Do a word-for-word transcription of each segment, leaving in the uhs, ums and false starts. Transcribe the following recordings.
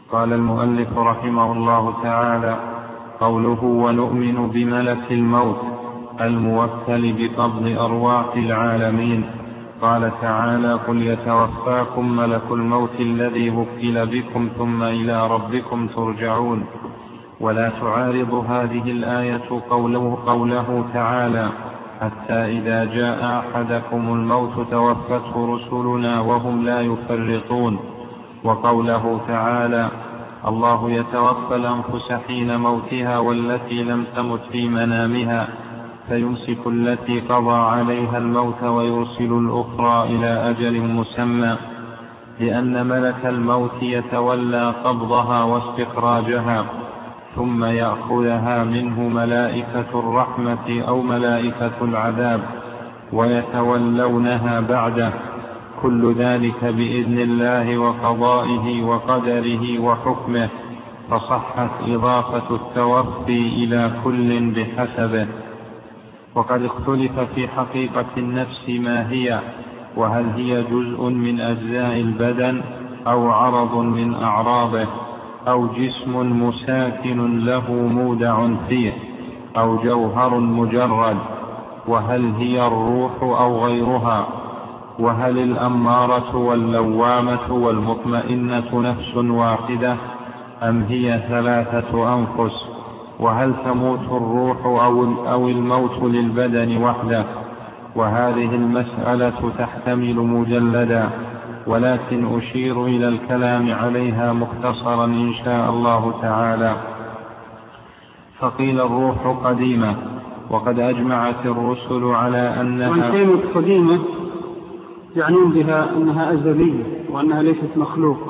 قال المؤلف رحمه الله تعالى: قوله ونؤمن بملك الموت الموكل بقبض أرواح العالمين. قال تعالى: قل يتوفاكم ملك الموت الذي وكل بكم ثم إلى ربكم ترجعون. ولا تعارض هذه الآية قوله, قوله تعالى: حتى إذا جاء أحدكم الموت توفته رسلنا وهم لا يفرطون. وقوله تعالى: الله يتوفى الأنفس حين موتها والتي لم تمت في منامها فيمسك التي قضى عليها الموت ويرسل الأخرى إلى أجل مسمى، لأن ملك الموت يتولى قبضها واستخراجها ثم يأخذها منه ملائكة الرحمة أو ملائكة العذاب ويتولونها بعده، كل ذلك بإذن الله وقضائه وقدره وحكمه، فصحت إضافة التوفي إلى كل بحسبه. وقد اختلف في حقيقة النفس ما هي، وهل هي جزء من أجزاء البدن أو عرض من أعراضه أو جسم مساكن له مودع فيه أو جوهر مجرد، وهل هي الروح أو غيرها، وهل الأمارة واللوامة والمطمئنة نفس واحدة أم هي ثلاثة أنفس، وهل تموت الروح أو الموت للبدن وحده. وهذه المسألة تحتمل مجلدا، ولكن أشير إلى الكلام عليها مختصرا إن شاء الله تعالى. فقيل الروح قديمة، وقد أجمعت الرسل على أنها كلمة قديمة يعنون بها أنها أزلية وأنها ليست مخلوقة.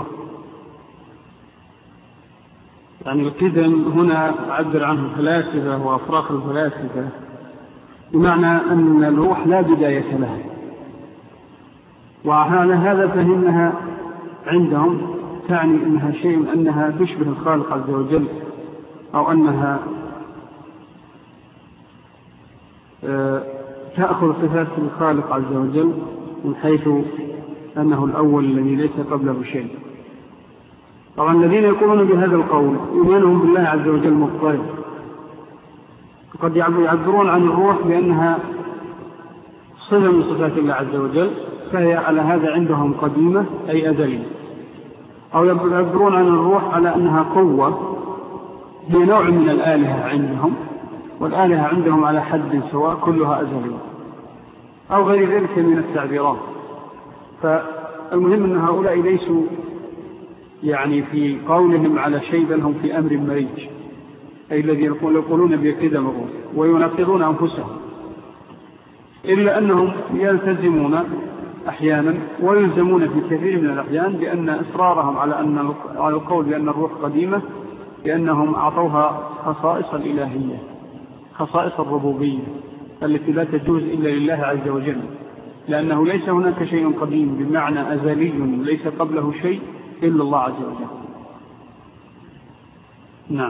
يعني القدم هنا عبر عنه الفلاسفة وأفراق الفلاسفة، بمعنى أن الروح لا بداية لها، وعلى هذا فهمها عندهم تعني أنها شيء، أنها تشبه الخالق عز وجل، أو أنها تأخذ صفات الخالق عز وجل من حيث أنه الأول الذي ليس قبله شيء. طبعا الذين يقولون بهذا القول إيمانهم بالله عز وجل مضطرب، قد يعبرون عن الروح بأنها صفة من صفات الله عز وجل، فهي على هذا عندهم قديمة أي أزلية، أو يعبرون عن الروح على أنها قوة هي نوع من الآلهة عندهم، والآلهة عندهم على حد سواء كلها أزلية، أو غير ذلك من التعبيرات. فالمهم أن هؤلاء ليسوا يعني في قولهم على شيء، بل هم في أمر مريج، أي الذي يقولون بقدم الروح وينقضون أنفسهم، إلا أنهم يلتزمون أحيانا ويلزمون في كثير من الأحيان بأن إصرارهم على أن على القول بأن الروح قديمة لأنهم أعطوها خصائص الإلهية، خصائص الربوبية التي لا تجوز إلا لله عز وجل، لأنه ليس هناك شيء قديم بمعنى أزلي ليس قبله شيء إلا الله عز وجل. نعم.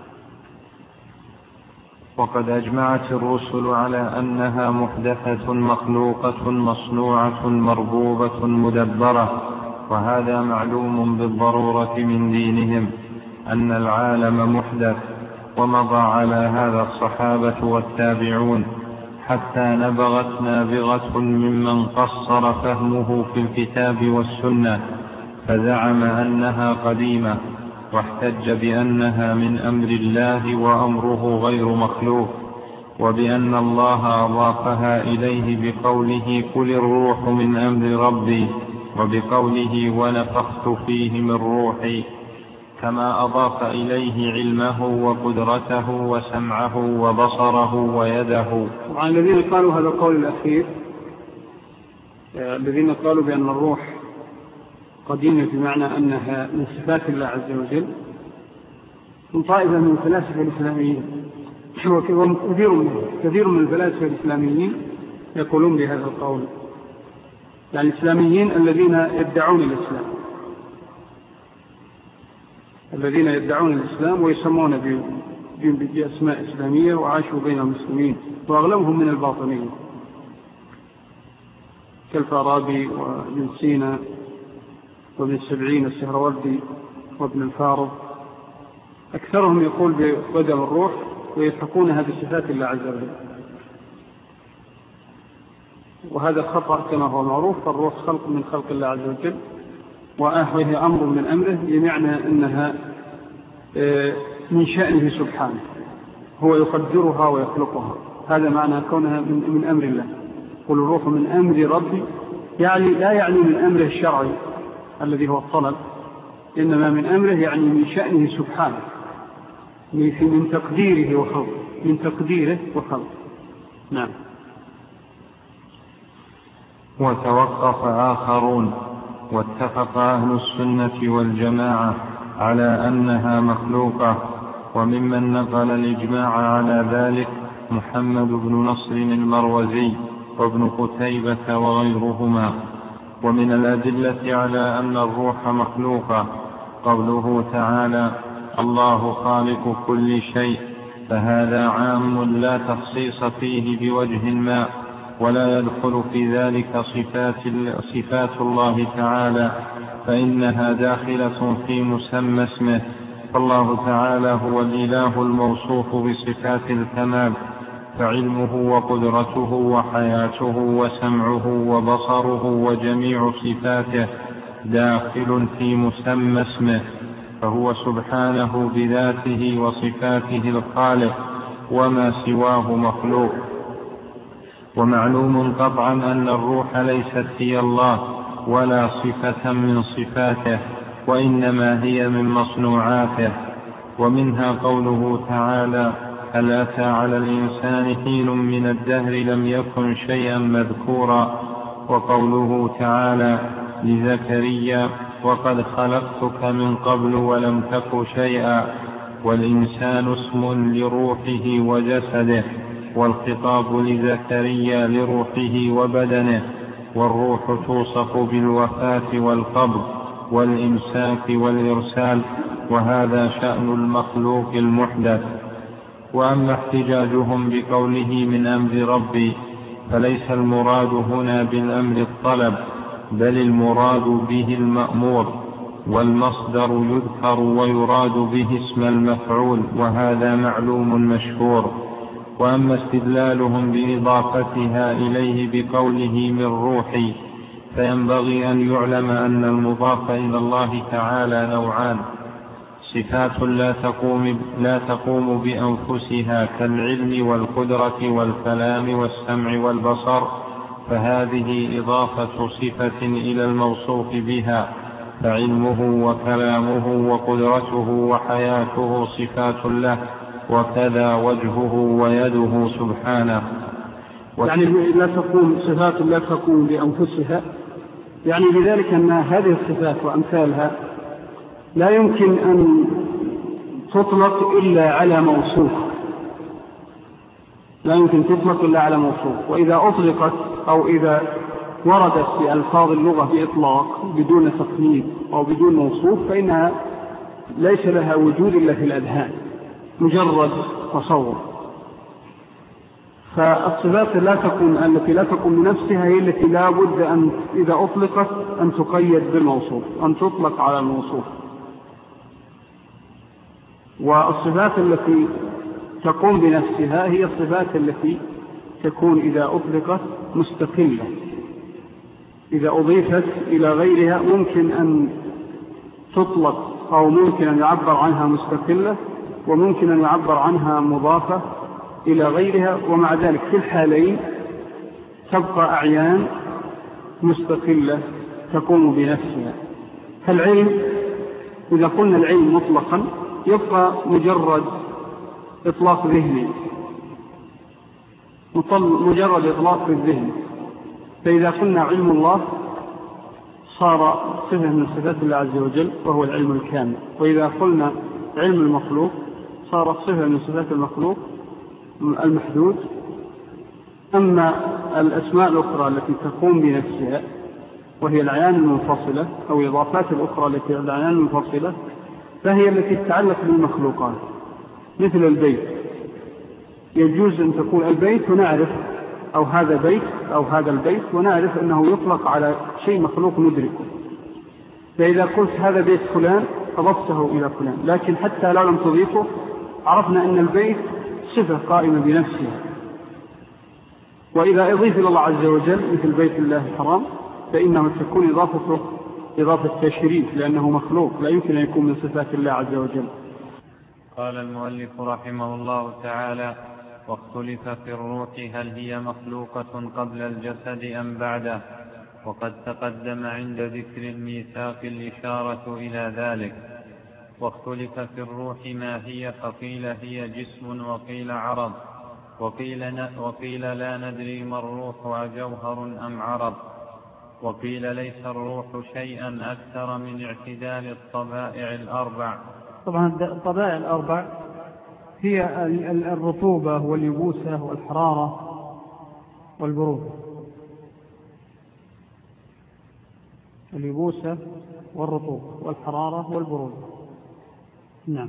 وقد أجمعت الرسل على أنها محدثة مخلوقة مصنوعة مربوبة مدبرة، وهذا معلوم بالضرورة من دينهم أن العالم محدث، ومضى على هذا الصحابة والتابعون حتى نبغت نابغة ممن قصر فهمه في الكتاب والسنة فزعم أنها قديمة، واحتج بأنها من أمر الله وأمره غير مخلوق، وبأن الله أضافها إليه بقوله قل الروح من أمر ربي، وبقوله ونفخت فيه من روحي، كما أضاف إليه علمه وقدرته وسمعه وبصره ويده. طبعا الذين قالوا هذا القول الأخير، الذين قالوا بأن الروح قديمة بمعنى أنها من صفات الله عز وجل، من طائفة من الفلاسفة الإسلاميين، وكثير من كثير من الفلاسفة الإسلاميين يقولون بهذا القول، يعني الإسلاميين الذين يدعون الإسلام، الذين يدعون الإسلام ويسمون بأسماء إسلامية وعاشوا بين المسلمين، وأغلبهم من الباطنيين كالفارابي وابن سينا وابن السبعين السهروردي وابن الفارض أكثرهم يقول ببدل الروح ويلحقونها بصفات الله عز وجل، وهذا خطأ كما هو معروف. فالروح خلق من خلق الله عز وجل، وهي أمر من أمره، بمعنى أنها من شأنه سبحانه، هو يقدرها ويخلقها. هذا معنى كونها من, من أمر الله. قل الروح من أمر ربي، يعني لا يعني من أمره الشرعي الذي هو الطلب، إنما من أمره يعني من شأنه سبحانه، من تقديره وخلقه، من تقديره وخلقه. نعم. وتوقف آخرون، واتفق أهل السنة والجماعة على أنها مخلوقة، وممن نقل الإجماع على ذلك محمد بن نصر المروزي وابن قتيبة وغيرهما. ومن الأدلة على أن الروح مخلوقة قوله تعالى الله خالق كل شيء، فهذا عام لا تخصيص فيه بوجه ما، ولا يدخل في ذلك صفات, صفات الله تعالى، فإنها داخلة في مسمى اسمه. فالله تعالى هو الإله الموصوف بصفات الكمال، فعلمه وقدرته وحياته وسمعه وبصره وجميع صفاته داخل في مسمى اسمه، فهو سبحانه بذاته وصفاته الخالق، وما سواه مخلوق. ومعلوم قطعا أن الروح ليست هي الله ولا صفة من صفاته، وإنما هي من مصنوعاته. ومنها قوله تعالى هل أتى على الإنسان حين من الدهر لم يكن شيئا مذكورا، وقوله تعالى لزكريا وقد خلقتك من قبل ولم تك شيئا، والإنسان اسم لروحه وجسده، والخطاب لزكريا لروحه وبدنه، والروح توصف بالوفاة والقبض والإمساك والإرسال، وهذا شأن المخلوق المحدث. وأما احتجاجهم بقوله من أمر ربي، فليس المراد هنا بالأمر الطلب، بل المراد به المأمور، والمصدر يذكر ويراد به اسم المفعول، وهذا معلوم مشهور. وأما استدلالهم بإضافتها إليه بقوله من روحي، فينبغي أن يعلم أن المضاف إلى الله تعالى نوعان: صفات لا تقوم, لا تقوم بأنفسها كالعلم والقدرة والكلام والسمع والبصر، فهذه إضافة صفة إلى الموصوف بها، فعلمه وكلامه وقدرته وحياته صفات له، وكذا وجهه ويده سبحانه. يعني لا تقوم صفات لا تقوم بأنفسها، يعني بذلك أن هذه الصفات وأمثالها لا يمكن أن تطلق إلا على موصوف، لا يمكن تطلق إلا على موصوف. وإذا أطلقت أو إذا وردت في ألفاظ اللغة بإطلاق بدون تقييد أو بدون موصوف، فإنها ليس لها وجود إلا في الأذهان، مجرد تصور. فالصفات لا تكون التي لا تكون بنفسها هي التي لا بد أن إذا أطلقت أن تقيد بالموصوف، أن تطلق على الموصوف. والصفات التي تقوم بنفسها هي الصفات التي تكون إذا أطلقت مستقلة، إذا أضيفت إلى غيرها ممكن أن تطلق أو ممكن أن يعبر عنها مستقلة، وممكن أن يعبر عنها مضافة إلى غيرها. ومع ذلك في الحالين تبقى أعيان مستقلة تقوم بنفسها. فالعلم إذا قلنا العلم مطلقا يبقى مجرد إطلاق ذهني، مجرد إطلاق الذهن. فإذا قلنا علم الله صار صفة من صفات الله عز وجل وهو العلم الكامل. وإذا قلنا علم المخلوق صارت صفة من صفات المخلوق المحدود. أما الأسماء الأخرى التي تقوم بنفسها وهي الأعيان المنفصلة أو الإضافات الأخرى التي الأعيان المنفصلة، فهي التي تتعلق بالمخلوقات، مثل البيت. يجوز أن تقول البيت ونعرف أو هذا بيت أو هذا البيت ونعرف أنه يطلق على شيء مخلوق ندركه. فإذا قلت هذا بيت فلان أضفته إلى فلان، لكن حتى لو لم تضيفه عرفنا أن البيت صفة قائمة بنفسها. وإذا أضيف إلى الله عز وجل مثل بيت الله الحرام فإنه تكون إضافته إضافة تشريف، لأنه مخلوق لا يمكن أن يكون من صفات الله عز وجل. قال المؤلف رحمه الله تعالى: واختلف في الروح هل هي مخلوقة قبل الجسد أم بعده، وقد تقدم عند ذكر الميثاق الإشارة إلى ذلك. واختلف في الروح ما هي، فقيل هي جسم وقيل عرض، وقيل, وقيل لا ندري ما الروح أجوهر أم عرض، وقيل ليس الروح شيئا أكثر من اعتدال الطبائع الأربع. طبعا الطبائع الأربع هي الرطوبة واليبوسة والحرارة والبرودة. اليبوسة والرطوبة والحرارة والبرودة. نعم.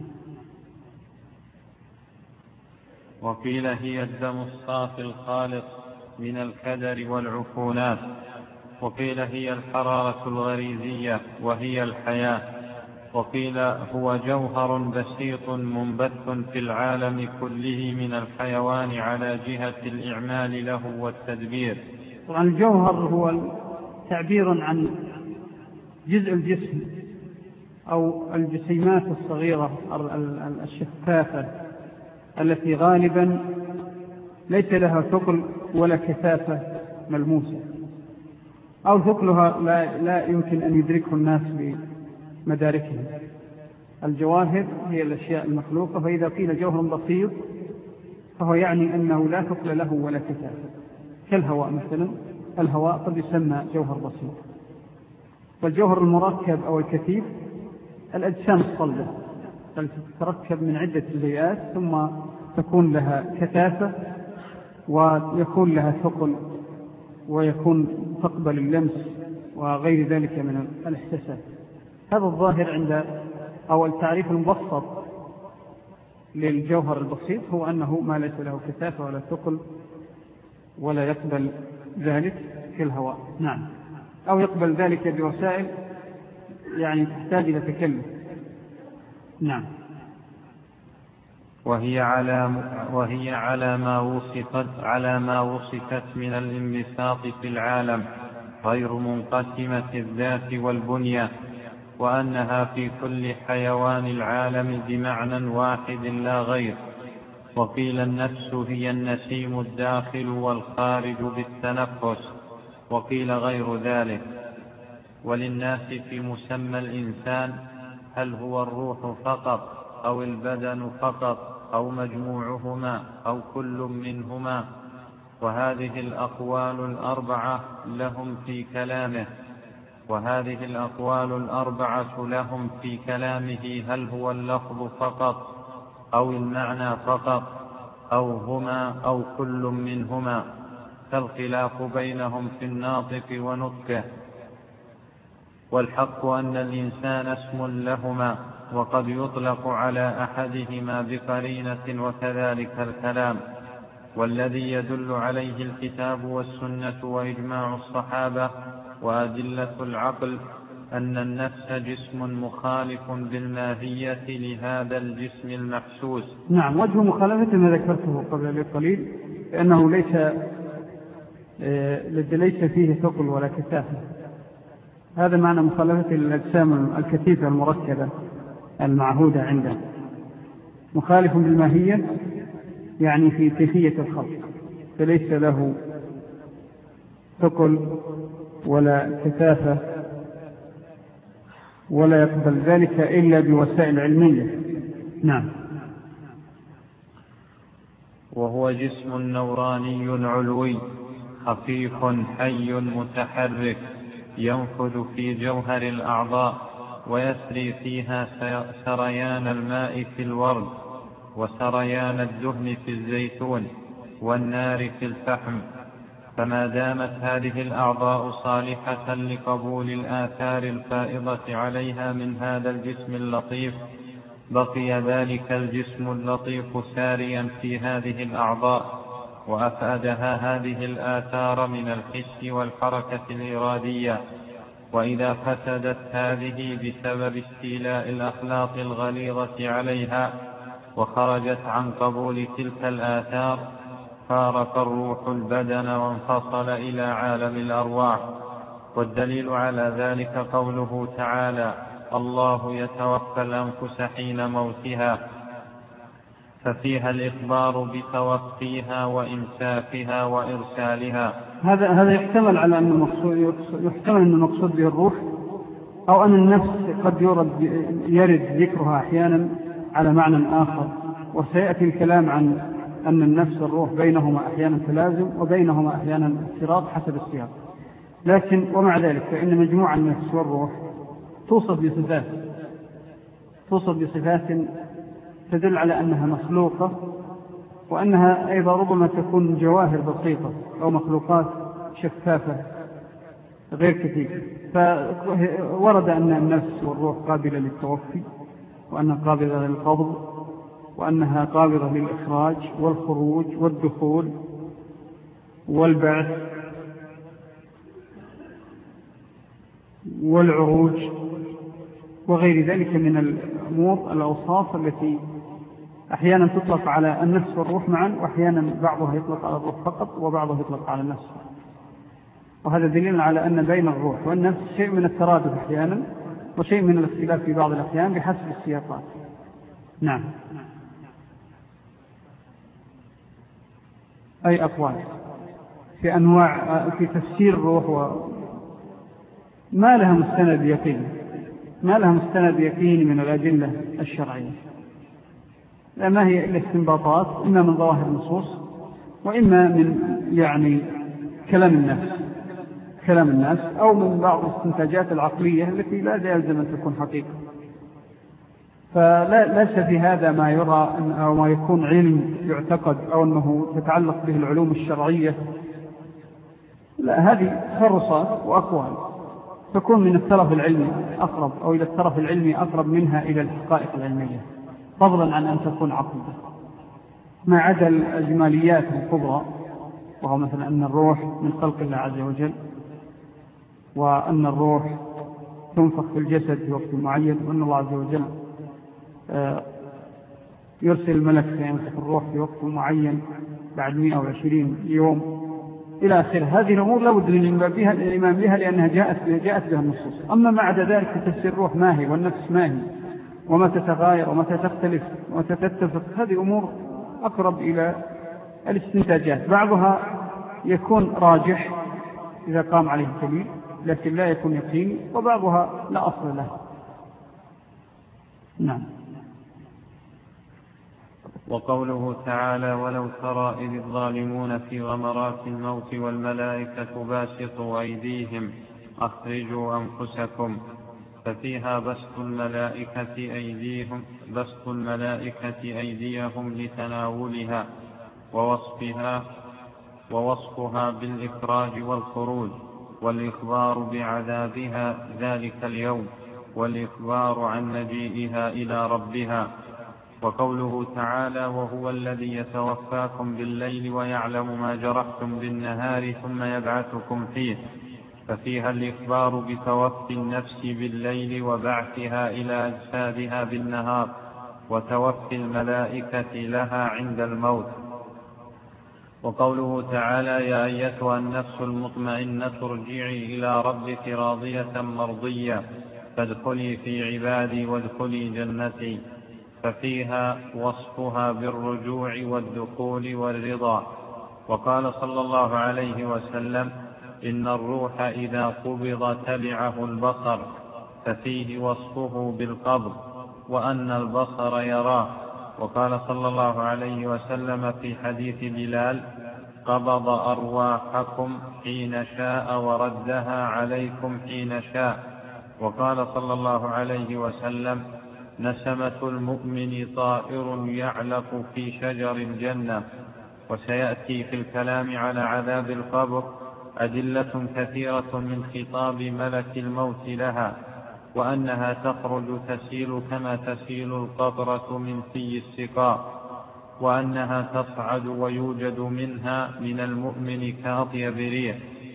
وقيل هي الدم الصافي الخالص من الكدر والعفونات، وقيل هي الحرارة الغريزية وهي الحياة، وقيل هو جوهر بسيط منبث في العالم كله من الحيوان على جهة الإعمال له والتدبير. طبعا الجوهر هو تعبير عن جزء الجسم أو الجسيمات الصغيرة الشفافة التي غالبا ليس لها ثقل ولا كثافة ملموسة، أو ثقلها لا, لا يمكن أن يدركه الناس بمداركهم. الجواهر هي الأشياء المخلوقة، فإذا قيل جوهر بسيط فهو يعني أنه لا ثقل له ولا كثافة، كالهواء مثلا. الهواء قد يسمى جوهر بسيط. والجوهر المركب أو الكثيف الأجسام الصلبة التي تتركب من عدة جزيئات ثم تكون لها كثافة ويكون لها ثقل ويكون تقبل اللمس وغير ذلك من الاحساسات. هذا الظاهر عند أو التعريف المبسط للجوهر البسيط هو أنه ما ليس له كثافة ولا ثقل ولا يقبل ذلك كالهواء. نعم. أو يقبل ذلك بوسائل يعني تحتاج إلى تكلف. نعم. وهي على وهي على ما وصفت على ما وصفت من الانبساط في العالم، غير منقسمة الذات والبنية، وأنها في كل حيوان العالم بمعنى واحد لا غير. وقيل النفس هي النسيم الداخل والخارج بالتنفس، وقيل غير ذلك. وللناس في مسمى الإنسان هل هو الروح فقط أو البدن فقط أو مجموعهما أو كل منهما. وهذه الأقوال الأربعة لهم في كلامه وهذه الأقوال الأربعة لهم في كلامه هل هو اللفظ فقط أو المعنى فقط أو هما أو كل منهما، فالخلاف بينهم في الناطق ونطقه. والحق أن الإنسان اسم لهما، وقد يطلق على أحدهما بقرينة وكذلك الكلام. والذي يدل عليه الكتاب والسنة وإجماع الصحابة وأدلة العقل أن النفس جسم مخالف بالماهية لهذا الجسم المحسوس. نعم. وجه مخالفة ما ذكرته قبل قليل لأنه ليس ليس فيه ثقل ولا كثافة. هذا معنى مخالفة الأجسام الكثيفة المركبة المعهودة عنده. مخالف بالماهية يعني في كيفية الخلق، فليس له ثقل ولا كثافة ولا يقبل ذلك إلا بوسائل علمية. نعم. وهو جسم نوراني علوي خفيف حي متحرك ينفذ في جوهر الأعضاء ويسري فيها سريان الماء في الورد وسريان الدهن في الزيتون والنار في الفحم. فما دامت هذه الأعضاء صالحة لقبول الآثار الفائضة عليها من هذا الجسم اللطيف بقي ذلك الجسم اللطيف ساريا في هذه الأعضاء، وأفادها هذه الآثار من الحس والحركة الإرادية وإذا فسدت هذه بسبب استيلاء الأخلاق الغليظة عليها وخرجت عن قبول تلك الآثار فارق الروح البدن وانفصل إلى عالم الأرواح. والدليل على ذلك قوله تعالى: الله يتوفى الأنفس حين موتها، ففيها الإخبار بتوفيها وإمساكها وإرسالها. هذا هذا يحتمل على أن المقصود يحتمل أن المقصود به الروح، أو أن النفس قد يرد يرد ذكرها أحيانا على معنى آخر، وسيأتي الكلام عن أن النفس والروح بينهما أحيانا تلازم وبينهما أحيانا اضطراب حسب السياق. لكن ومع ذلك فإن مجموع النفس والروح توصف بصفات توصف بصفات تدل على أنها مخلوقة، وأنها أيضا ربما تكون جواهر بسيطة أو مخلوقات شفافة غير كثيرة. فورد أن النفس والروح قابلة للتوفي، وأنها قابلة للقبض، وأنها قابلة للإخراج والخروج والدخول والبعث والعروج وغير ذلك من الأمور الأوصاف التي أحيانا تطلق على النفس والروح معا، وأحيانا بعضها يطلق على الروح فقط وبعضها يطلق على النفس. وهذا دليل على أن بين الروح والنفس شيء من الترادف أحيانا وشيء من الاختلاف في بعض الأحيان بحسب السياقات. نعم. أي أقوال في أنواع في تفسير الروح و ما لها مستند يقيني ما لها مستند يقيني من الأدلة الشرعية، لا ما هي إلا استنباطات، إما من ظواهر النصوص وإما من يعني كلام الناس كلام الناس أو من بعض الاستنتاجات العقلية التي لا يلزم أن تكون حقيقة. فلا ليس في هذا ما يرى أو ما يكون علم يعتقد أو أنه تتعلق به العلوم الشرعية، لا، هذه تخرصات وأقوال تكون من الطرف العلمي أقرب أو إلى الطرف العلمي أقرب منها إلى الحقائق العلمية، فضلا عن أن تكون عقيدة، ما عدا الإجماليات الكبرى، وهو مثلا أن الروح من خلق الله عز وجل، وأن الروح تنفخ في الجسد في وقت معين، وأن الله عز وجل يرسل الملك فينفخ الروح في وقت معين بعد مئة وعشرين يوم إلى آخر. هذه الأمور لا بد للإمام بها لأنها جاءت جاءت بها النصوص. أما ما عدا ذلك تفسير الروح ما هي والنفس ما هي وما تتغاير وما تختلف وما تتفق، هذه أمور أقرب إلى الاستنتاجات، بعضها يكون راجح إذا قام عليه الدليل لكن لا يكون يقيني، وبعضها لا أصل له. نعم. وقوله تعالى: ولو ترى إذ الظالمون في غمرات الموت والملائكة باسطوا أيديهم أخرجوا أنفسكم، ففيها بسط الملائكة أيديهم بسط الملائكة أيديهم لتناولها ووصفها ووصفها بالإخراج والخروج، والإخبار بعذابها ذلك اليوم، والإخبار عن مجيئها إلى ربها. وقوله تعالى: وهو الذي يتوفاكم بالليل ويعلم ما جرحتم بالنهار ثم يبعثكم فيه، ففيها الإخبار بتوفي النفس بالليل وبعثها إلى أجسادها بالنهار، وتوفي الملائكة لها عند الموت. وقوله تعالى: يا أيتها النفس المطمئنة ارجعي إلى ربك راضية مرضية فادخلي في عبادي وادخلي جنتي، ففيها وصفها بالرجوع والدخول والرضا. وقال صلى الله عليه وسلم: إن الروح إذا قبض تبعه البصر، ففيه وصفه بالقبض وأن البصر يراه. وقال صلى الله عليه وسلم في حديث بلال: قبض أرواحكم حين شاء وردها عليكم حين شاء. وقال صلى الله عليه وسلم: نسمة المؤمن طائر يعلق في شجر الجنة. وسيأتي في الكلام على عذاب القبر أدلة كثيرة من خطاب ملك الموت لها، وأنها تخرج تسيل كما تسيل القطرة من في السقاء، وأنها تصعد ويوجد منها من المؤمن كأطيب ريح،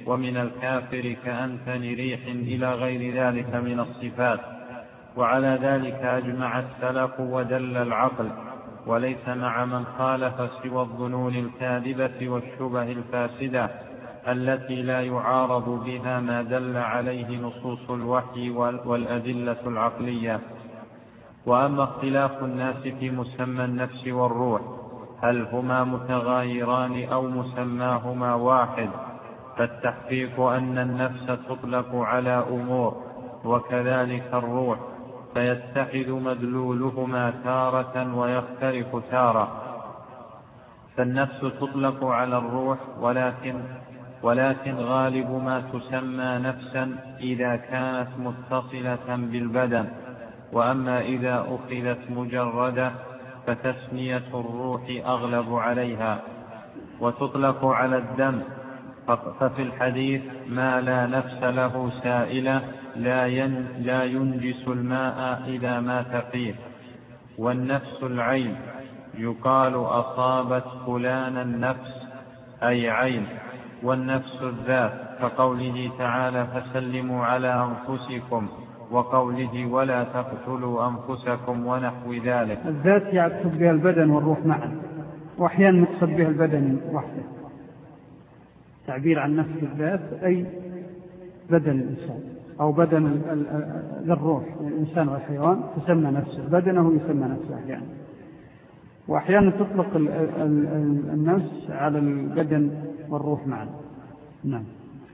ومن الكافر كأنتن ريح إلى غير ذلك من الصفات. وعلى ذلك أجمع السلف ودل العقل، وليس مع من خالف سوى الظنون الكاذبة والشبه الفاسدة التي لا يعارض بها ما دل عليه نصوص الوحي والأدلة العقلية. وأما اختلاف الناس في مسمى النفس والروح هل هما متغايران أو مسماهما واحد، فالتحقيق أن النفس تطلق على أمور وكذلك الروح، فيتحد مدلولهما تارة ويختلف تارة. فالنفس تطلق على الروح، ولكن ولكن غالب ما تسمى نفسا إذا كانت متصلة بالبدن، وأما إذا أخذت مجردة فتسمية الروح أغلب عليها. وتطلق على الدم، ففي الحديث ما لا نفس له سائلة لا ينجس الماء إذا مات فيه. والنفس العين، يقال أصابت فلانا النفس أي عين. والنفس الذات كقوله تعالى فسلموا على أنفسكم، وقوله ولا تقتلوا أنفسكم ونحو ذلك. الذات يقصد بها البدن والروح معا، وأحيانا يقصد بها البدن وحده. تعبير عن نفس الذات أي بدن الإنسان أو بدن الروح، الإنسان والحيوان تسمى نفسه، بدنه يسمى نفسه أحيانا. وأحيانا تطلق النفس على البدن والروح معا. نعم.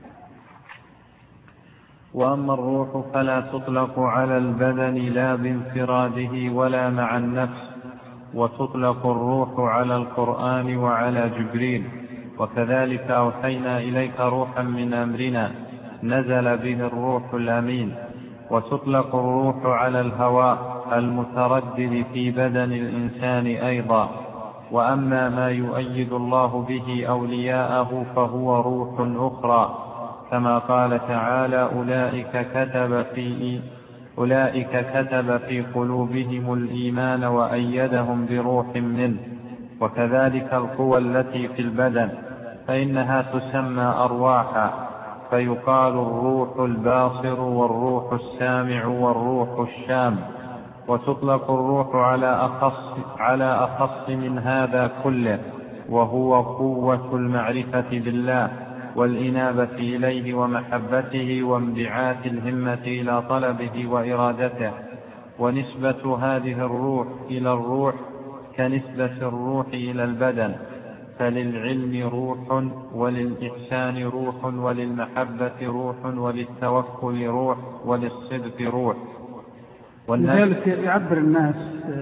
وأما الروح فلا تطلق على البدن لا بانفراده ولا مع النفس، وتطلق الروح على القرآن وعلى جبريل. وكذلك أوحينا إليك روحا من أمرنا نزل به الروح الأمين. وتطلق الروح على الهواء المتردد في بدن الإنسان أيضا. وأما ما يؤيد الله به أولياءه فهو روح أخرى، كما قال تعالى أولئك كتب في أولئك كتب في قلوبهم الإيمان وأيدهم بروح منه. وكذلك القوى التي في البدن فإنها تسمى أرواحا، فيقال الروح الباصر والروح السامع والروح الشام. وتطلق الروح على أخص, على أخص من هذا كله، وهو قوة المعرفة بالله والإنابة إليه ومحبته وانبعاث الهمة إلى طلبه وإرادته. ونسبة هذه الروح إلى الروح كنسبة الروح إلى البدن، فللعلم روح، وللإحسان روح، وللمحبة روح، وللتوكل روح، وللصدق روح. لذلك يعبر الناس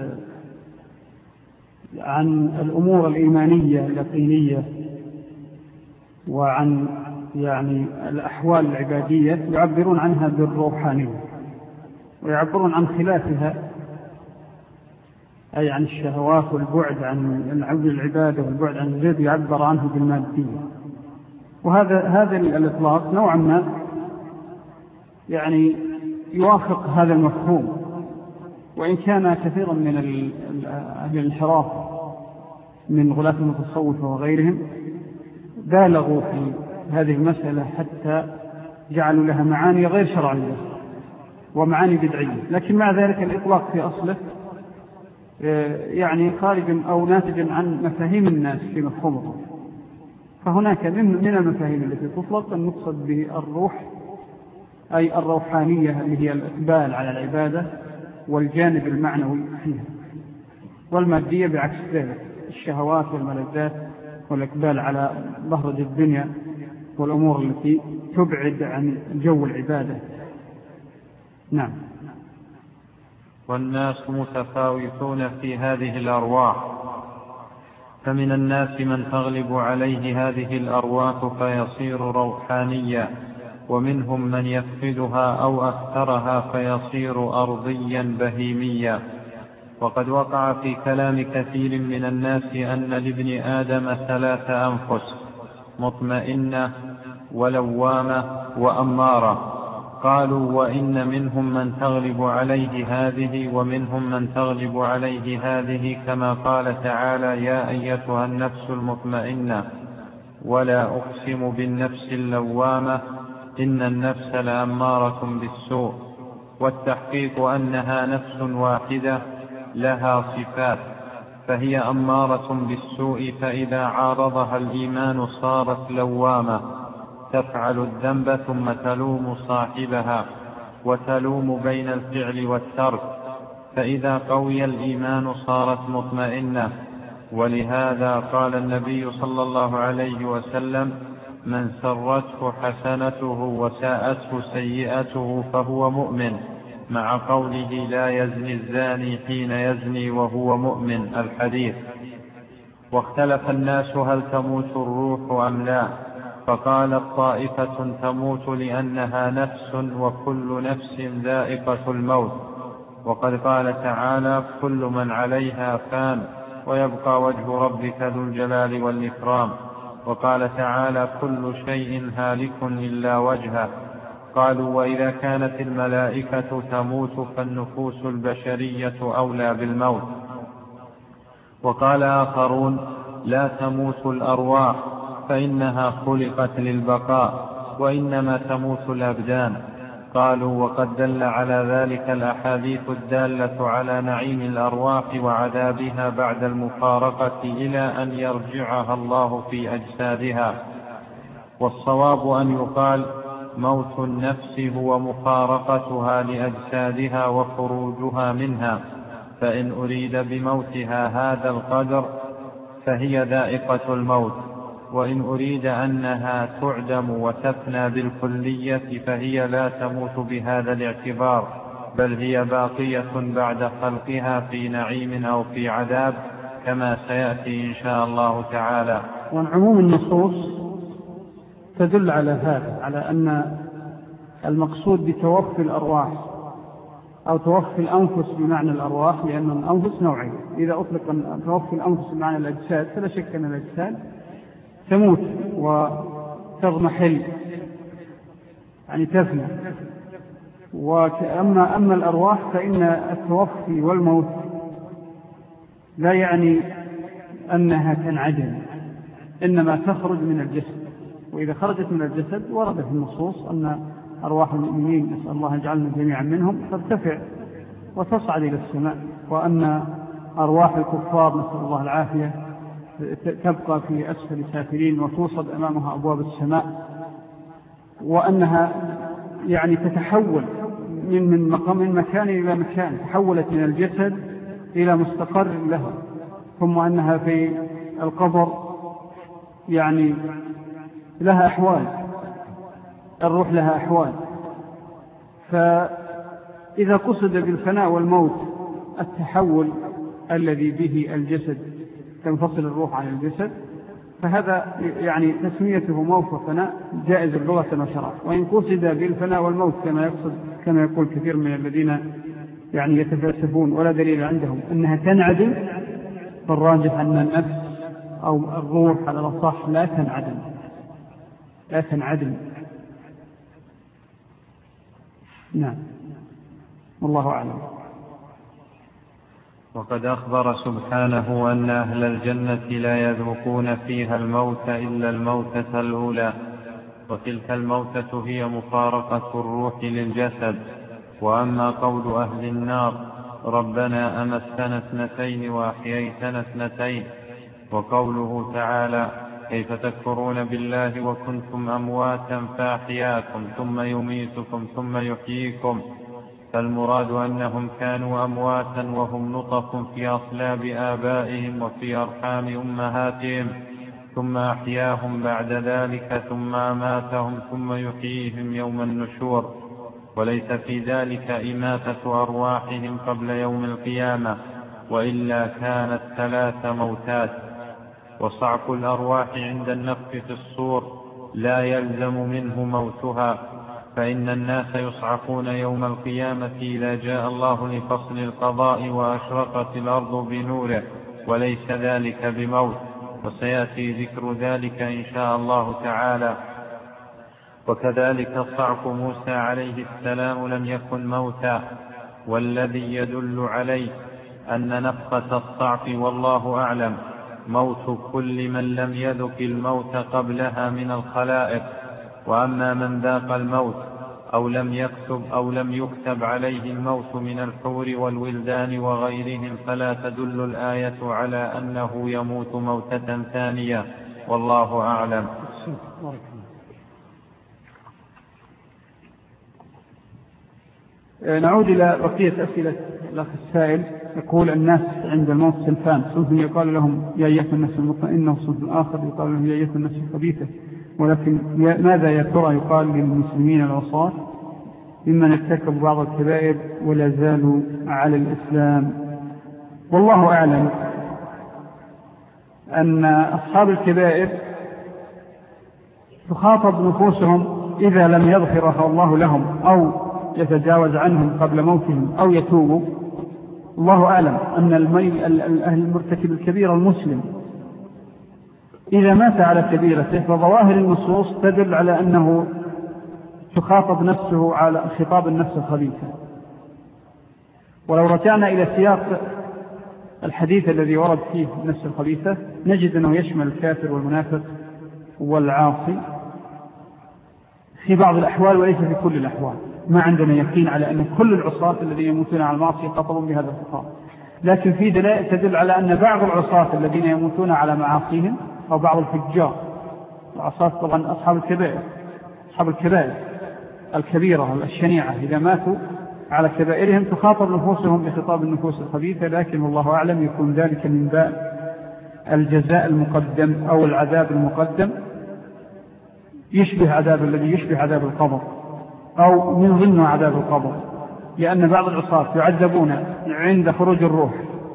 عن الأمور الإيمانية اليقينية وعن يعني الأحوال العبادية، يعبرون عنها بالروحانية، ويعبرون عن خلافها أي عن الشهوات والبعد عن العبد العبادة والبعد عن الزيد يعبر عنه بالمادية. وهذا هذا الإطلاق نوعا ما يعني يوافق هذا المفهوم، وإن كان كثيرا من أهل الانحراف من غلاة المتصوفة وغيرهم بالغوا في هذه المسألة حتى جعلوا لها معاني غير شرعية ومعاني بدعية، لكن مع ذلك الإطلاق في أصله يعني خارج أو ناتج عن مفاهيم الناس في مفهومه. فهناك من المفاهيم التي تطلق أن نقصد به الروح أي الروحانية اللي هي الإقبال على العبادة والجانب المعنوي فيها، والمادية بعكس ذلك الشهوات والملذات والإقبال على بهرج الدنيا والأمور التي تبعد عن جو العبادة. نعم. والناس متفاوتون في هذه الأرواح، فمن الناس من تغلب عليه هذه الأرواح فيصير روحانيا، ومنهم من يفقدها أو أكثرها فيصير أرضيا بهيميا. وقد وقع في كلام كثير من الناس أن لابن آدم ثلاث أنفس، مطمئنة ولوامة وأمارة. قالوا وإن منهم من تغلب عليه هذه ومنهم من تغلب عليه هذه، كما قال تعالى يا أيتها النفس المطمئنة. ولا أقسم بالنفس اللوامة إن النفس لأمارة بالسوء. والتحقيق أنها نفس واحدة لها صفات، فهي أمارة بالسوء، فإذا عارضها الإيمان صارت لوامة تفعل الذنب ثم تلوم صاحبها وتلوم بين الفعل والترك، فإذا قوي الإيمان صارت مطمئنة. ولهذا قال النبي صلى الله عليه وسلم: من سرته حسنته وساءته سيئته فهو مؤمن، مع قوله: لا يزني الزاني حين يزني وهو مؤمن، الحديث. واختلف الناس هل تموت الروح أم لا، فقالت طائفة: تموت لأنها نفس، وكل نفس ذائقة الموت. وقد قال تعالى: كل من عليها فان، ويبقى وجه ربك ذو الجلال والإكرام. وقال تعالى: كل شيء هالك إلا وجهه. قالوا: وإذا كانت الملائكة تموت فالنفوس البشرية أولى بالموت. وقال آخرون: لا تموت الأرواح فإنها خلقت للبقاء، وإنما تموت الأبدان. قالوا: وقد دل على ذلك الأحاديث الدالة على نعيم الأرواح وعذابها بعد المفارقة إلى أن يرجعها الله في أجسادها. والصواب أن يقال: موت النفس هو مفارقتها لأجسادها وخروجها منها، فإن أريد بموتها هذا القدر فهي ذائقة الموت، وإن أريد أنها تعدم وتفنى بالكلية فهي لا تموت بهذا الاعتبار، بل هي باقية بعد خلقها في نعيم أو في عذاب، كما سيأتي إن شاء الله تعالى. وعموم النصوص تدل على هذا، على أن المقصود بتوفي الأرواح أو توفي الأنفس بمعنى الأرواح، لأن الأنفس نوعين: إذا أطلق توفي الأنفس بمعنى الأجساد فلا شك أن الأجساد تموت وتضمحل، يعني تفنى. وأما أما الأرواح فإن التوفي والموت لا يعني أنها تنعدم، إنما تخرج من الجسد. وإذا خرجت من الجسد ورد في النصوص أن أرواح المؤمنين، نسأل الله يجعلنا جميعا منهم، ترتفع وتصعد إلى السماء، وأن أرواح الكفار، نسأل الله العافية، تبقى في أسفل سافلين وتوصد أمامها أبواب السماء، وأنها يعني تتحول من من مقام من مكان إلى مكان، تحولت من الجسد إلى مستقر لها، ثم أنها في القبر يعني لها أحوال، الروح لها أحوال. فإذا قصد بالفناء والموت التحول الذي به الجسد تنفصل الروح عن الجسد، فهذا يعني تسميته موت وفناء جائز اللغة وشرعا. وإن قصد بالفناء والموت كما يقصد كما يقول كثير من الذين يعني يتفلسفون ولا دليل عندهم أنها تنعدم، فالراجح أن النفس أو الروح على الأصح لا تنعدم لا تنعدم نعم، والله أعلم. وقد أخبر سبحانه أن أهل الجنة لا يذوقون فيها الموت إلا الموتة الأولى، وتلك الموتة هي مفارقة الروح للجسد. وأما قول أهل النار: ربنا أمتنا اثنتين وأحييتنا اثنتين، وقوله تعالى: كيف تكفرون بالله وكنتم أمواتا فأحياكم ثم يميتكم ثم يحييكم، فالمراد أنهم كانوا أمواتا وهم نطف في أصلاب آبائهم وفي أرحام أمهاتهم، ثم أحياهم بعد ذلك ثم أماتهم ثم يحييهم يوم النشور، وليس في ذلك إماتة أرواحهم قبل يوم القيامة، وإلا كانت ثلاث موتات. وصعق الأرواح عند النفخ في الصور لا يلزم منه موتها، فإن الناس يصعقون يوم القيامة إذا جاء الله لفصل القضاء وأشرقت الأرض بنوره، وليس ذلك بموت، وسيأتي ذكر ذلك إن شاء الله تعالى. وكذلك صعق موسى عليه السلام لم يكن موتا، والذي يدل عليه أن نفخة الصعق والله أعلم موت كل من لم يذق الموت قبلها من الخلائق. وأما من ذاق الموت أو لم يكتب أو لم يكتب عليه الموت من الحور والولدان وغيرهم فلا تدل الآية على أنه يموت موتة ثانية، والله أعلم. نعود إلى بقية أسئلة الأخ السائل. يقول الناس عند الموت صنفان، صنف يقال لهم يا أيها النفس المطمئنة، وصنف آخر يقال لهم يا أيها النفس الخبيثة. ولكن ماذا يا ترى يقال للمسلمين العصاة ممن ارتكبوا بعض الكبائر ولا زالوا على الإسلام؟ والله أعلم أن أصحاب الكبائر تخاطب نفوسهم إذا لم يغفرها الله لهم أو يتجاوز عنهم قبل موتهم أو يتوبوا. الله أعلم أن المرتكب الكبير المسلم إذا مات على كبيرته فظواهر النصوص تدل على أنه تخاطب نفسه على خطاب النفس الخبيثة. ولو رجعنا إلى سياق الحديث الذي ورد فيه النفس الخبيثة نجد أنه يشمل الكافر والمنافق والعاصي في بعض الأحوال وليس في كل الأحوال. ما عندنا يقين على أن كل العصاة الذين يموتون على المعصية يخاطبون بهذا الخطاب، لكن في دلائل تدل على أن بعض العصاة الذين يموتون على معاصيهم أو بعض الفجار، العصاة طبعا أصحاب الكبائر، أصحاب الكبائر الكبيرة الشنيعة إذا ماتوا على كبائرهم تخاطب نفوسهم بخطاب النفوس الخبيثة، لكن والله أعلم يكون ذلك من باب الجزاء المقدم أو العذاب المقدم يشبه عذاب الذي يشبه عذاب القبر أو من ضمن عذاب القبر، لأن بعض العصاة يعذبون عند خروج الروح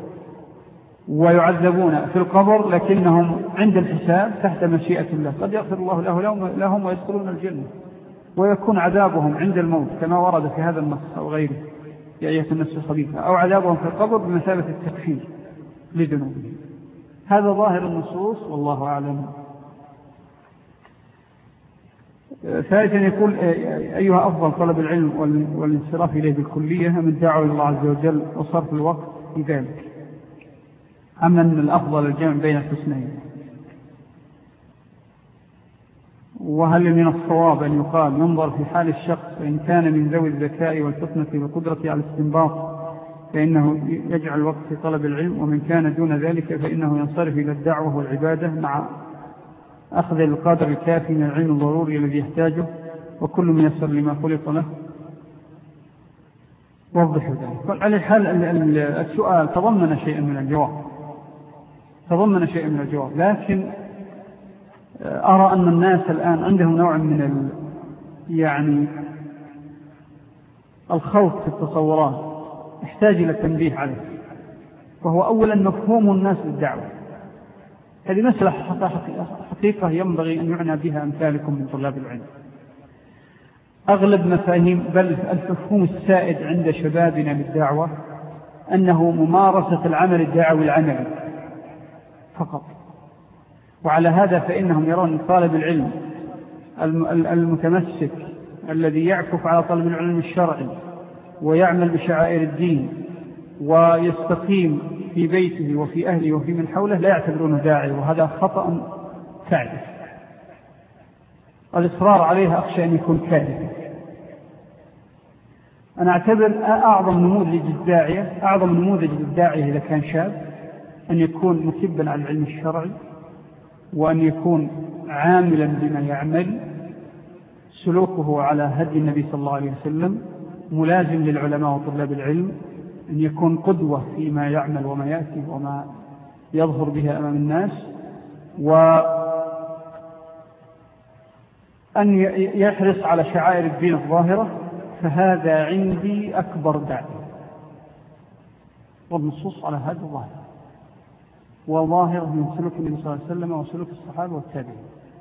ويعذبون في القبر لكنهم عند الحساب تحت مشيئة الله، قد يغفر الله لهم ويدخلون الجنة، ويكون عذابهم عند الموت كما ورد في هذا النص أو غيره يا أيها النفس الخبيثة، أو عذابهم في القبر بمثابة التكفير لذنوبهم. هذا ظاهر النصوص والله أعلم. ثالثا يقول أيها أفضل طلب العلم والانصراف إليه بالكلية من الدعوة إلى الله عز وجل وصرف الوقت في ذلك، أم أن الأفضل الجمع بين الحسنين؟ وهل من الصواب أن يقال ينظر في حال الشخص فإن كان من ذوي الذكاء والفطنة والقدرة على الاستنباط فإنه يجعل الوقت في طلب العلم، ومن كان دون ذلك فإنه ينصرف إلى الدعوة والعبادة مع أخذ القدر الكافي من العلم الضروري الذي يحتاجه، وكل ميسر لما خلق له؟ وضحوا ذلك. على الحال السؤال تضمن شيئا من الجواب تضمن شيئا من الجواب لكن أرى أن الناس الآن عندهم نوع من ال... يعني الخوف في التصورات يحتاج إلى التنبيه عليه، وهو أولا مفهوم الناس للدعوة. هذه مسألة حقيقة ينبغي أن يعنى بها أمثالكم من طلاب العلم. أغلب مفاهيم بل المفهوم السائد عند شبابنا للدعوة أنه ممارسة العمل الدعوي العملي فقط، وعلى هذا فإنهم يرون طالب العلم المتمسك الذي يعكف على طلب العلم الشرعي ويعمل بشعائر الدين ويستقيم في بيته وفي أهله وفي من حوله لا يعتبرونه داعي، وهذا خطأ كارثي. الإصرار عليها أخشى أن يكون كارثي. أنا أعتبر أعظم نموذج للداعية أعظم نموذج للداعية إذا كان شاب أن يكون مكبا على العلم الشرعي، وأن يكون عاملا بما يعمل، سلوكه على هدي النبي صلى الله عليه وسلم، ملازم للعلماء وطلاب العلم، أن يكون قدوة فيما يعمل وما يأتي وما يظهر بها أمام الناس، وأن يحرص على شعائر الدين الظاهرة. فهذا عندي أكبر داعي، والنصوص على هذا الظاهر وظاهر من سلوك النبي صلى الله عليه وسلم وسلوك الصحابة والتابعين.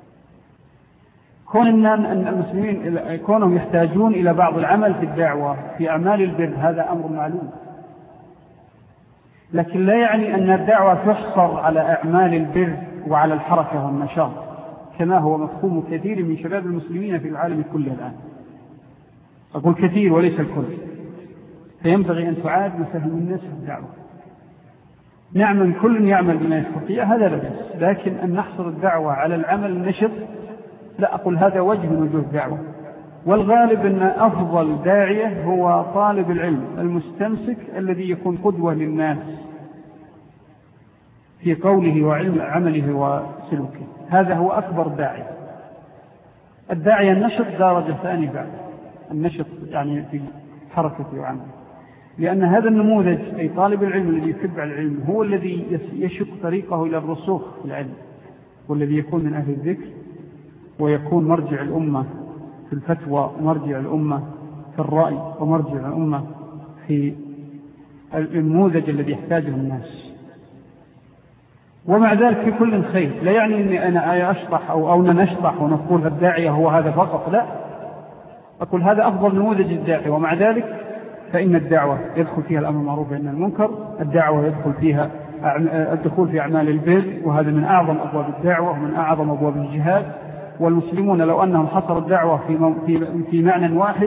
كون أن المسلمين كونهم يحتاجون إلى بعض العمل في الدعوة في أعمال البر هذا أمر معلوم، لكن لا يعني أن الدعوة تحصر على أعمال البر وعلى الحركة والنشاط كما هو مفهوم كثير من شباب المسلمين في العالم كله الآن. أقول كثير وليس الكل، فينبغي أن تعاد مفاهيم الناس في الدعوة. نعمل كل يعمل بما يستطيع هذا لا بأس، لكن أن نحصر الدعوة على العمل النشط لا، أقول هذا وجه من وجوه الدعوة. والغالب أن أفضل داعية هو طالب العلم المستمسك الذي يكون قدوة للناس في قوله وعمله وسلوكه، هذا هو أكبر داعية. الداعية النشط درجة ثانية بعد النشط، يعني في حركته وعمله، لأن هذا النموذج أي طالب العلم الذي يتبع العلم هو الذي يشق طريقه إلى الرسوخ في العلم، والذي يكون من أهل الذكر، ويكون مرجع الأمة في الفتوى، ومرجع الأمة في الرأي، ومرجع الأمة في النموذج الذي يحتاجه الناس. ومع ذلك في كل خير، لا يعني أني أنا أشطح أو أو نشطح ونقول الداعية هو هذا فقط، لا، أقول هذا أفضل نموذج الداعية. ومع ذلك فإن الدعوة يدخل فيها الأمر المعروف والنهي عن المنكر، الدعوة يدخل فيها الدخول في أعمال البر، وهذا من أعظم أبواب الدعوة ومن أعظم أبواب الجهاد. والمسلمون لو أنهم حصروا الدعوة في في في معنى واحد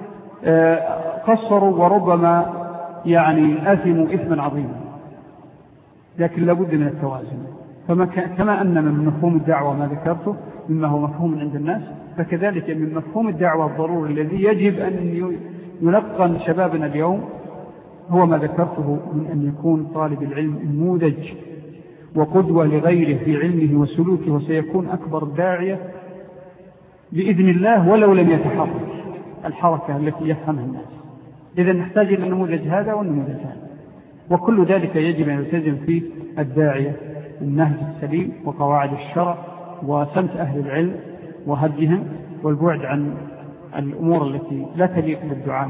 قصروا وربما يعني أثموا إثما عظيما، لكن لابد من التوازن. فما كما أن من مفهوم الدعوة ما ذكرته مما هو مفهوم عند الناس، فكذلك من مفهوم الدعوة الضروري الذي يجب أن يلقن شبابنا اليوم هو ما ذكرته من أن يكون طالب العلم نموذج وقدوة لغيره في علمه وسلوكه، وسيكون أكبر داعية بإذن الله ولو لم يتحرك الحركة التي يفهمها الناس. إذا نحتاج إلى النموذج هذا والنموذج هذا، وكل ذلك يجب أن يلتزم فيه الداعية النهج السليم وقواعد الشرع وسمت أهل العلم وهدهم، والبعد عن الأمور التي لا تليق بالدعاء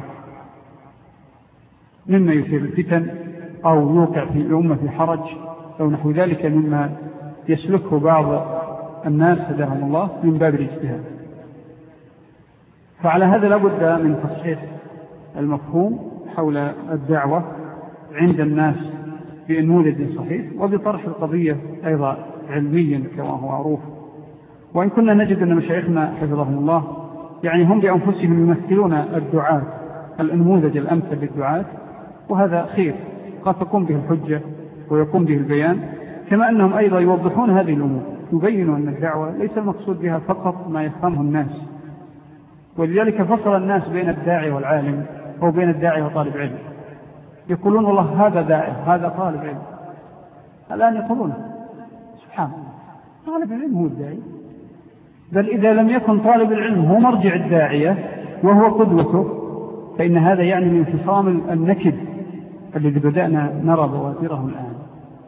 مما يثير الفتن أو يوقع في الأمة في حرج أو نحو ذلك مما يسلكه بعض الناس هداهم الله من باب الاجتهاد. فعلى هذا لابد من تصحيح المفهوم حول الدعوة عند الناس بنموذج صحيح، وبطرح القضية أيضا علميا كما هو معروف. وإن كنا نجد أن مشايخنا حفظهم الله يعني هم بأنفسهم يمثلون الدعاة، النموذج الأمثل للدعاة، وهذا خير قد تقوم به الحجة ويقوم به البيان، كما أنهم أيضا يوضحون هذه الأمور، يبينوا أن الدعوة ليس المقصود بها فقط ما يفهمه الناس. ولذلك فصل الناس بين الداعي والعالم أو بين الداعي وطالب علم، يقولون والله هذا داعي هذا طالب علم، الآن يقولون سبحان الله طالب العلم هو الداعي، بل إذا لم يكن طالب العلم هو مرجع الداعية وهو قدوته فإن هذا يعني من انفصام النكد الذي بدأنا نرى بوادره الآن.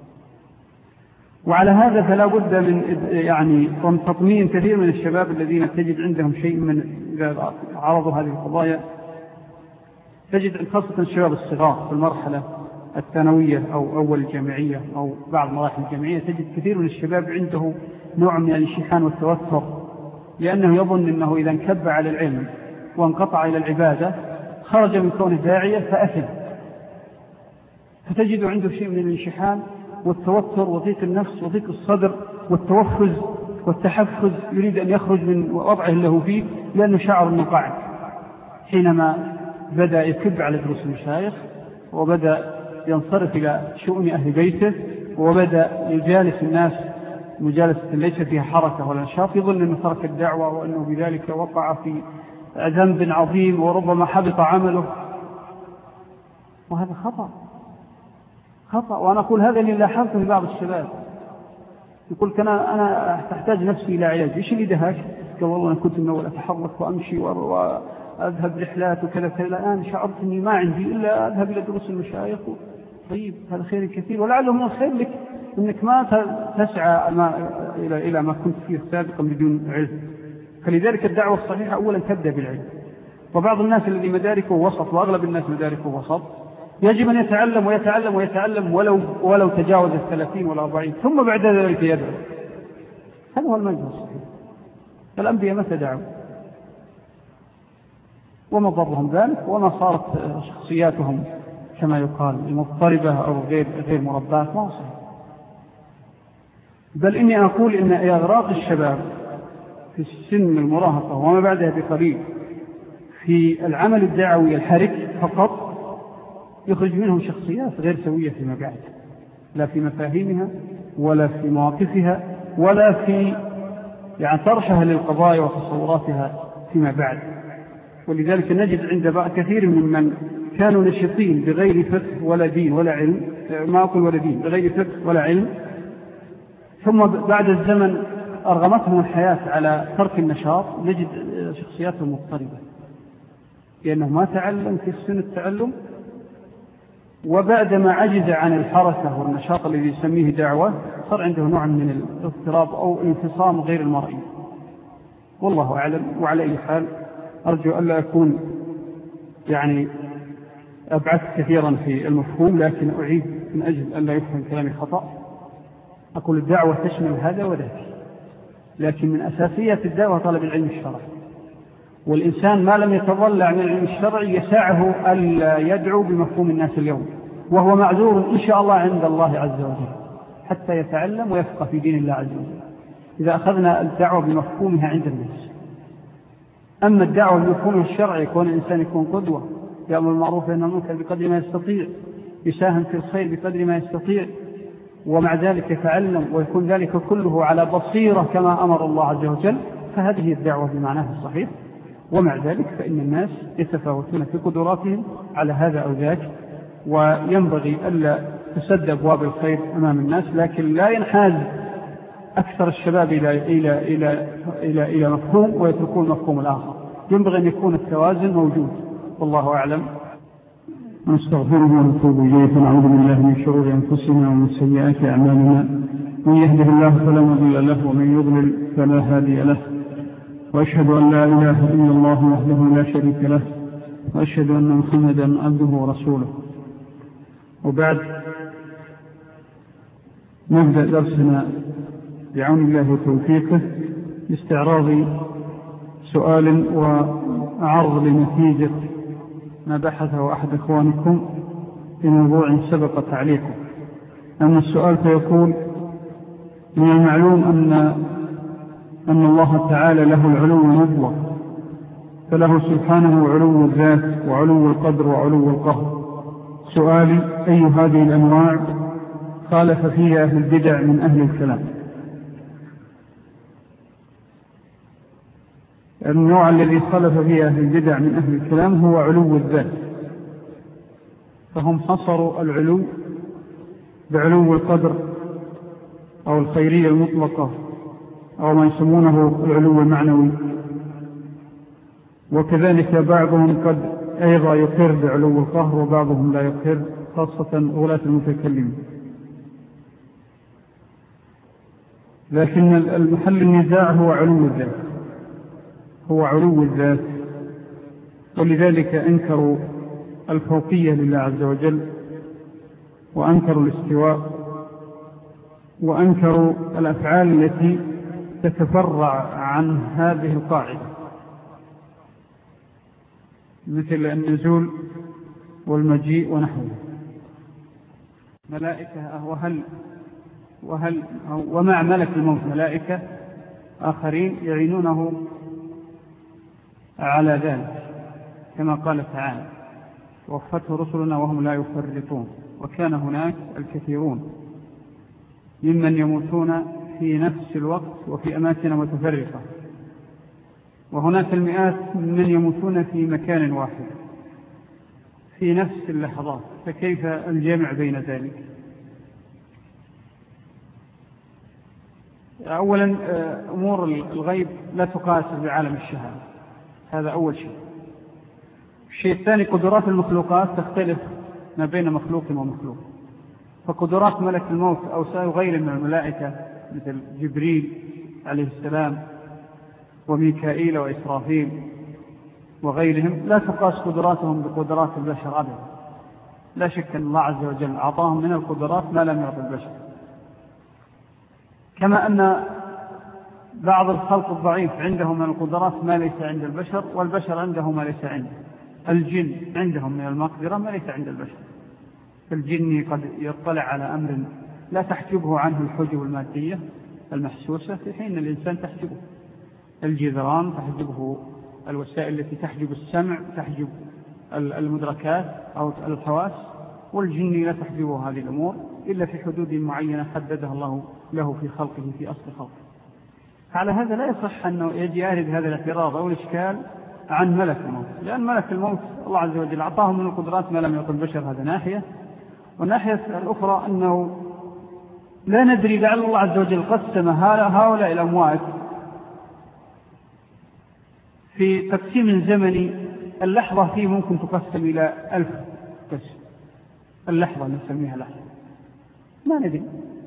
وعلى هذا فلا بد من يعني تطمين كثير من الشباب الذين تجد عندهم شيء من إذا عرضوا هذه القضايا، تجد خاصة الشباب الصغار في المرحلة الثانوية أو أول الجامعية أو بعض مراحل الجامعية، تجد كثير من الشباب عنده نوع من الانشحان والتوتر، لأنه يظن أنه إذا انكب على العلم وانقطع إلى العبادة خرج من كونه داعية فأثم، فتجد عنده شيء من الانشحان والتوتر وضيق النفس وضيق الصدر والتوفز والتحفز، يريد أن يخرج من وضعه له فيه لأنه شعر أنه قاعد. حينما بدأ يكب على دروس المشايخ وبدأ ينصرف إلى شؤون أهل بيته وبدأ يجالس الناس مجالسة ليس فيها حركة ولا نشاط، يظن أنه ترك الدعوة وأنه بذلك وقع في ذنب عظيم وربما حبط عمله، وهذا خطأ خطأ. وأنا أقول هذا اللي لاحظته في بعض الشباب، يقول كان أنا تحتاج نفسي إلى علاج، إيش اللي دهاك؟ قال والله أنا كنت من أول أتحرك وأمشي وأذهب رحلات وكذا كذا، الآن شعرت أني ما عندي إلا أذهب إلى دروس المشايخ. طيب هذا خير كثير، ولعله من الخير لك أنك ما تسعى ما إلى إلى ما كنت فيه سابقا بدون علم. فلذلك الدعوة الصحيحة أولا تبدأ بالعلم. وبعض الناس الذي مداركه وسط، وأغلب الناس مداركه وسط، يجب أن يتعلم ويتعلم ويتعلم ولو ولو تجاوز الثلاثين والأربعين، ثم بعد ذلك يدعو. هذا هو المنهج الصحيح. الأنبياء متى دعوا؟ وما ضرهم ذلك، وما صارت شخصياتهم كما يقال المضطربة أو غير غير مرباة، ما صحيح. بل إني أقول إن إغراق الشباب في السن المراهقة وما بعدها بقليل في العمل الدعوي الحرك فقط يخرج منهم شخصيات غير سوية فيما بعد، لا في مفاهيمها ولا في مواقفها ولا في يعني طرحها للقضايا وتصوراتها فيما بعد. ولذلك نجد عند كثير ممن كانوا نشطين بغير فقه ولا دين ولا علم، ما أقول ولا دين، بغير فقه ولا علم، ثم بعد الزمن أرغمتهم الحياة على ترك النشاط، نجد شخصياتهم مضطربة لأنه ما تعلم في سن التعلم، وبعدما عجز عن الحركة والنشاط الذي يسميه دعوة صار عنده نوع من الاضطراب أو انفصام غير المرئي. والله أعلم. وعلى أي حال أرجو ألا أكون يعني أبعث كثيرا في المفهوم، لكن أعيد من أجل ألا يفهم كلامي خطأ. أقول الدعوة تشمل هذا وذاك، لكن من أساسيات الدعوة طلب العلم الشرعي، والإنسان ما لم يتضلع من العلم الشرعي يسعه ألا يدعو بمفهوم الناس اليوم، وهو معذور إن شاء الله عند الله عز وجل حتى يتعلم ويفقه في دين الله عز وجل إذا أخذنا الدعوة بمفهومها عند الناس. أما الدعوة بمفهومها الشرعي يكون الإنسان يكون قدوة، يأمر المعروف وينهى عن المنكر بقدر ما يستطيع، يساهم في الخير بقدر ما يستطيع، ومع ذلك يتعلم ويكون ذلك كله على بصيرة كما أمر الله عز وجل، فهذه الدعوة بمعناها الصحيح. ومع ذلك فإن الناس يتفاوتون في قدراتهم على هذا أو ذاك، وينبغي ألا تسد أبواب الخير أمام الناس، لكن لا ينحاز أكثر الشباب إلى, إلى, إلى, إلى, إلى مفهوم ويتركون مفهوم الآخر. ينبغي أن يكون التوازن موجود. والله أعلم. نستغفره ونتوب إليه ونعوذ بالله من شرور أنفسنا ومن سيئات أعمالنا، من يهده الله فلا مضل له ومن يضلل فلا هادي له، وأشهد أن لا إله إلا الله وحده لا شريك له، وأشهد أن محمدا عبده ورسوله. وبعد، نبدأ درسنا بعون الله وتوفيقه باستعراض سؤال وعرض لنتيجة ما بحثه أحد إخوانكم في موضوع سبق تعليقه. أما السؤال فيقول: من المعلوم أن أن الله تعالى له العلو المطلق، فله سبحانه علو الذات وعلو القدر وعلو القهر. سؤالي: أي هذه الأنواع خالف فيها أهل البدع من أهل الكلام؟ النوع الذي خالف فيه أهل البدع من أهل الكلام هو علو الذات، فهم حصروا العلو بعلو القدر أو الخيرية المطلقة أو ما يسمونه العلو المعنوي. وكذلك بعضهم قد أيضا يقر بعلو القهر وبعضهم لا يقر، خاصة غلاة المتكلمين. لكن المحل النزاع هو علو الذات، هو علو الذات. ولذلك أنكروا الفوقية لله عز وجل، وأنكروا الاستواء، وأنكروا الأفعال التي تتفرع عن هذه القاعدة، مثل النزول والمجيء ونحوه. ملائكة وهل وهل ومع ملك الموت ملائكة آخرين يعينونه على ذلك، كما قال تعالى: ووفته رسلنا وهم لا يفرطون. وكان هناك الكثيرون ممن يموتون في نفس الوقت وفي أماكن متفرقة، وهناك المئات من يموتون في مكان واحد في نفس اللحظات، فكيف الجمع بين ذلك؟ أولا، أمور الغيب لا تقاس بعالم الشهادة، هذا أول شيء. الشيء الثاني: قدرات المخلوقات تختلف ما بين مخلوق ومخلوق، فقدرات ملك الموت أو سائر غير من الملائكة مثل جبريل عليه السلام وميكائيل وإسرافيل وغيرهم لا تقاس قدراتهم بقدرات البشر أبدا. لا شك أن الله عز وجل أعطاهم من القدرات ما لم يعطي البشر، كما أن بعض الخلق الضعيف عندهم من القدرات ما ليس عند البشر، والبشر عنده ما ليس عنده. الجن عندهم من المقدرة ما ليس عند البشر. الجن قد يطلع على أمر لا تحجبه عنه الحجب المادية المحسوسة، في حين الإنسان تحجبه الجذران، تحجبه الوسائل التي تحجب السمع، تحجب المدركات أو الحواس، والجن لا تحجبه هذه الأمور، إلا في حدود معينة حددها الله له في خلقه في أصل خلقه. على هذا لا يصح أنه يجي يعرض هذا الاعتراض أو الإشكال عن ملك الموت، لأن ملك الموت الله عز وجل أعطاه من القدرات ما لم يعط البشر، هذا ناحية. والناحية الأخرى أنه لا ندري لعل الله عز وجل قسم هؤلاء الأموات في تقسيم زمني، اللحظة فيه ممكن تقسم إلى ألف قسم، اللحظة نسميها لحظة ما ندري.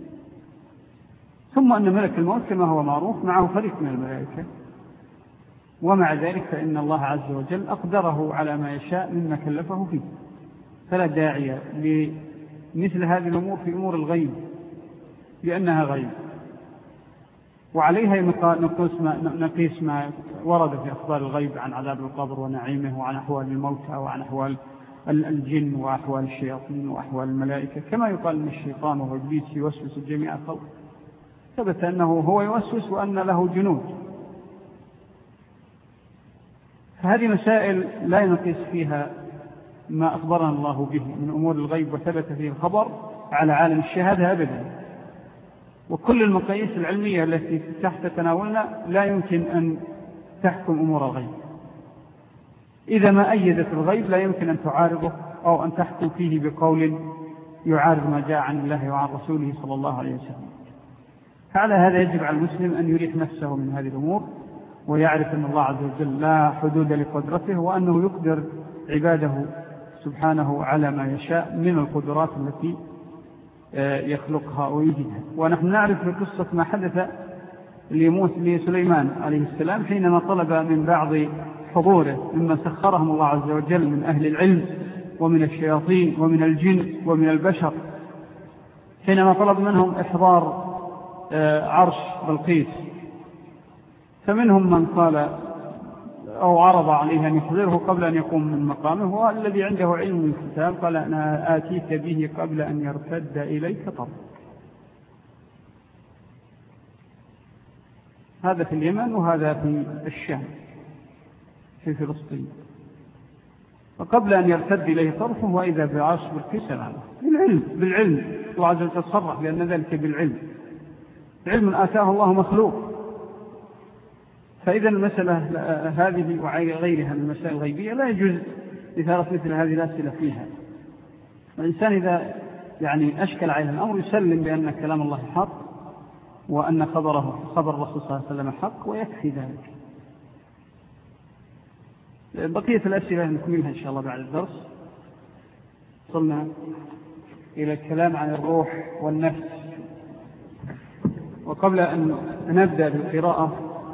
ثم أن ملك الموت كما هو معروف معه فريق من الملائكة، ومع ذلك فإن الله عز وجل أقدره على ما يشاء مما كلفه فيه، فلا داعي لمثل هذه الأمور في أمور الغيب لأنها غيب، وعليها نقيس ما, نقيس ما ورد في أخبار الغيب عن عذاب القبر ونعيمه وعن أحوال الموتى وعن أحوال الجن وأحوال الشياطين وأحوال الملائكة، كما يقال أن الشيطان وهو إبليس يوسوس جميع الخلق، ثبت أنه هو يوسوس وأن له جنود. فهذه مسائل لا ينقيس فيها ما أخبرنا الله به من أمور الغيب وثبت فيه الخبر على عالم الشهادة أبدا. وكل المقاييس العلمية التي تحت تناولنا لا يمكن أن تحكم أمور الغيب، إذا ما أيدت الغيب لا يمكن أن تعارضه أو أن تحكم فيه بقول يعارض ما جاء عن الله وعن رسوله صلى الله عليه وسلم. فعلى هذا يجب على المسلم أن يريح نفسه من هذه الأمور، ويعرف أن الله عز وجل لا حدود لقدرته، وأنه يقدر عباده سبحانه على ما يشاء من القدرات التي يخلقها ويجدها. ونحن نعرف في قصة ما حدث لسليمان عليه السلام حينما طلب من بعض حضوره مما سخرهم الله عز وجل من أهل العلم ومن الشياطين ومن الجن ومن البشر، حينما طلب منهم إحضار عرش بلقيس، فمنهم من قال أو عرض عليه أن يحضره قبل أن يقوم من مقامه، والذي عنده علم من الكتاب قال أنا آتيك به قبل أن يرتد إليك طرف. هذا في اليمن وهذا في الشام في فلسطين، فقبل أن يرتد إليه طرفه وإذا بعرش بلقيس العالم بالعلم بالعلم الله عز وجل تصرح لأن ذلك بالعلم، علم آتاه الله مخلوق. فإذا المسألة هذه وغيرها من المسائل الغيبية لا يجوز إثارة مثل هذه الأسئلة فيها. الإنسان إذا يعني أشكل عليه الأمر يسلم بأن كلام الله حق وأن خبره خبر الرسول صلى الله عليه وسلم حق ويكفي ذلك. بقية الأسئلة نكملها إن شاء الله بعد الدرس. وصلنا إلى الكلام عن الروح والنفس، وقبل أن نبدأ بالقراءة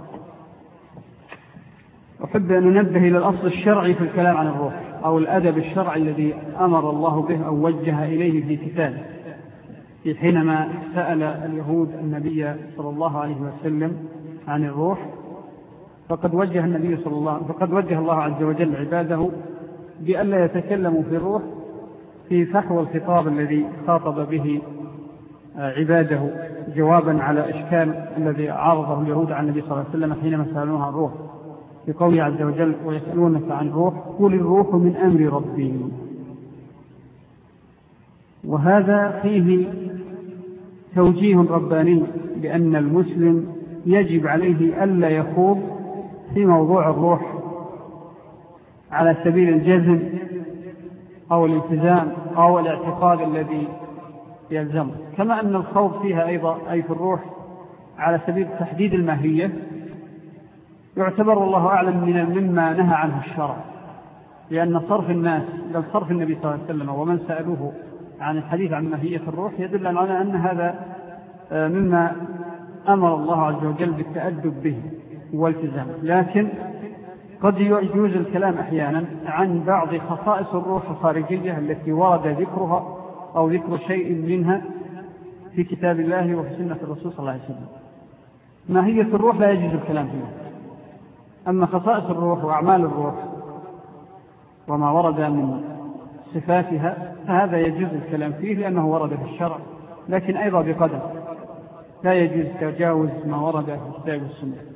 أحب أن ننبه إلى الأصل الشرعي في الكلام عن الروح أو الأدب الشرعي الذي أمر الله به أو وجه إليه في كتابه. حينما سأل اليهود النبي صلى الله عليه وسلم عن الروح فقد وجه النبي صلى الله فقد وجه الله عز وجل عباده بألا يتكلموا في الروح في فحوى الخطاب الذي خاطب به عباده جوابا على إشكال الذي عرضه اليهود عن النبي صلى الله عليه وسلم حينما سألوه عن الروح، في قوله عز وجل ويسألونك عن الروح قل الروح من أمر ربي. وهذا فيه توجيه رباني بأن المسلم يجب عليه ألا يخوض في موضوع الروح على سبيل الجزم أو الالتزام أو الاعتقاد الذي يلزمه، كما أن الخوض فيها أيضا أي في الروح على سبيل تحديد الماهية يعتبر الله أعلم من مما نهى عنه الشرع، لأن صرف الناس بل صرف النبي صلى الله عليه وسلم ومن سألوه عن الحديث عن ماهية الروح يدل على أن هذا مما أمر الله عز وجل بالتأدب به والتزام. لكن قد يجوز الكلام أحيانا عن بعض خصائص الروح الخارجية التي ورد ذكرها أو ذكر شيء منها في كتاب الله وفي سنة الرسول صلى الله عليه وسلم. ماهية الروح لا يجوز الكلام فيها، أما خصائص الروح وأعمال الروح وما ورد من صفاتها فهذا يجوز الكلام فيه لأنه ورد في الشرع، لكن أيضا بقدر لا يجوز تجاوز ما ورد في الكتاب والسنة.